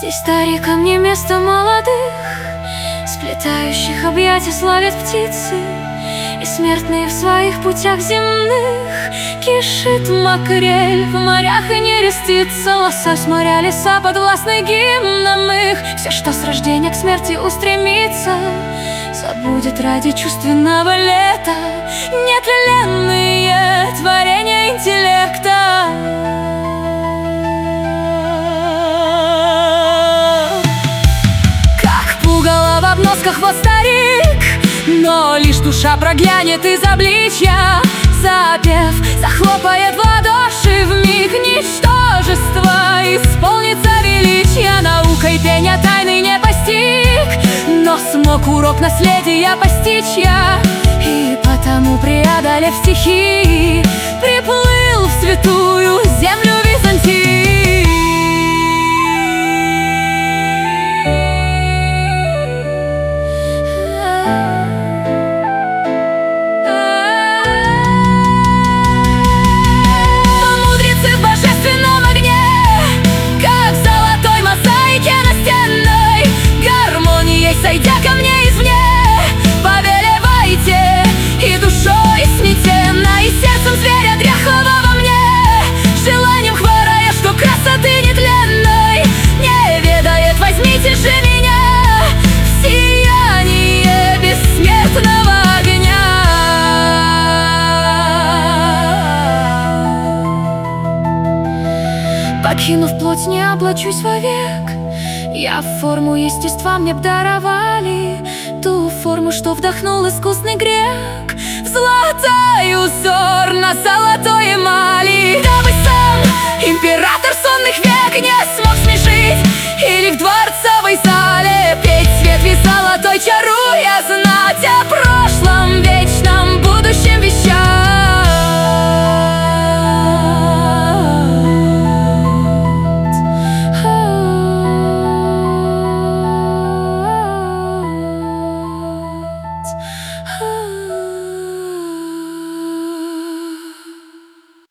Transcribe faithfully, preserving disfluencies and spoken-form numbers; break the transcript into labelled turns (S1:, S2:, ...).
S1: Здесь старикам не место молодых, сплетающих объятия славят птицы, и смертные в своих путях земных. Кишит макрель в морях и не рестится, лосось моря, леса подвластны гимнам их. Все, что с рождения к смерти устремится, забудет ради чувственного лета нетленные творения интеллекта. Как пугало в обносках вот старик, но лишь душа проглянет из обличья. Запев захлопает в ладоши, вмиг ничтожество исполнится величия. Наукой пения тайны не постиг, но смог урок наследия постичь я. И потому, преодолев стихии, приплыл в святую землю Византии. Сойдя ко мне извне, повелевайте и душой снетенно, и сердцем зверя дряхлого во мне, желанием хворая, что красоты нетленной не ведает. Возьмите же меня в сияние бессмертного огня. Покинув плоть, не облачусь вовек, я форму естества мне б даровали, ту форму, что вдохнул искусный грек в золотой узор на золотой эмали.